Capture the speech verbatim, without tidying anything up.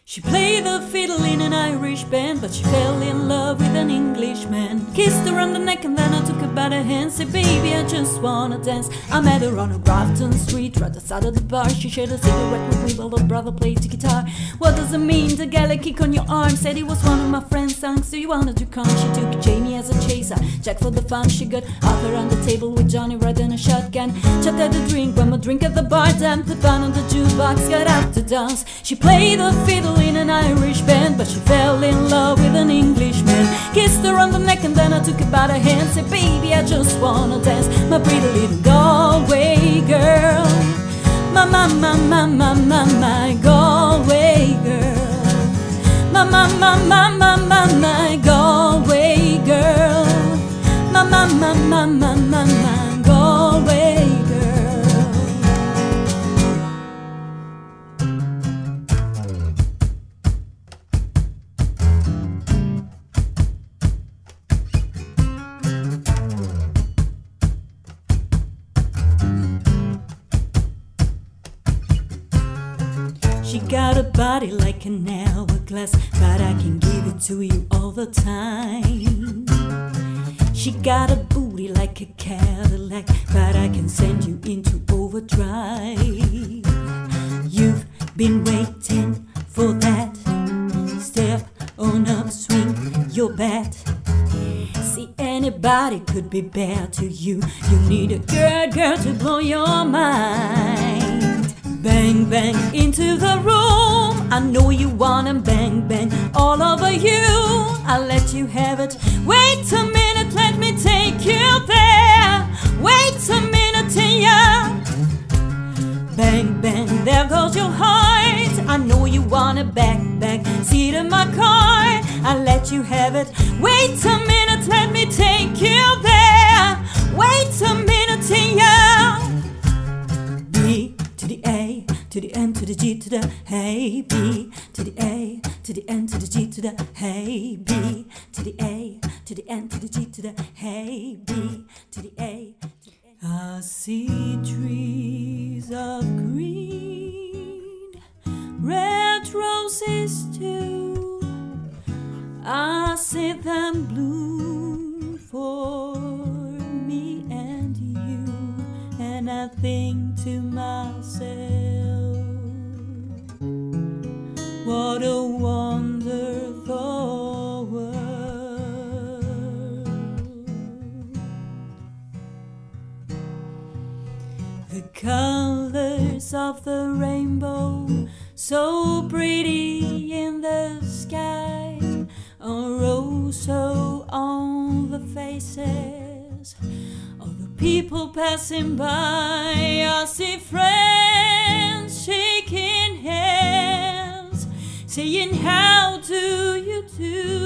She played the fiddle in an Irish band, but she fell in love with an Englishman. Kissed her on the neck and then I took her by the hand. Said, baby, I just wanna dance. I met her on a Grafton Street, right outside of the bar. She shared a cigarette with me while her brother played the guitar. What does it mean to get a kick on your arm? Said it was one of my friend's songs. Do you wanna do come? She took Jamie as a chaser, Jack for the fun. She got Arthur on the table with Johnny riding a shotgun. Chat at the drink, one more drink at the bar. Then put down on the jukebox, got out to dance. She played the fiddle in an Irish band, but she fell in love with an Englishman. Kissed her on the neck and then I took her by the hand. Said, baby, I just wanna dance, my pretty little Galway girl. My, my, my, my, my, my, my Galway girl. My, my, my, my, my, my, my Galway girl. My, my, my, my, my, my, my Galway girl. She got a body like an hourglass, but I can give it to you all the time. She got a booty like a Cadillac, but I can send you into overdrive. You've been waiting for that. Step on up, swing your bat. See, anybody could be bad to you. You need a girl, girl to blow your mind. Bang, bang into the room. I know you wanna bang, bang all over you. I'll let you have it. Wait a minute, let me take you there. Wait a minute, yeah. Bang, bang, there goes your heart. I know you wanna back, back seat in my car. I'll let you have it. Wait a minute, let me take you there. Wait a minute, yeah. B to the A, to the N, to the G, to the hey. B to the A, to the N, to the G, to the hey. B to the A, to the N, to the G, to the hey. B to the A, to the N. I see trees of green, red roses too. I see them bloom for me and you, and I think to myself, what a wonderful world. The colors of the rainbow, so pretty in the sky, are also on the faces of the people passing by. I see friends shaking hands, saying, how do you do?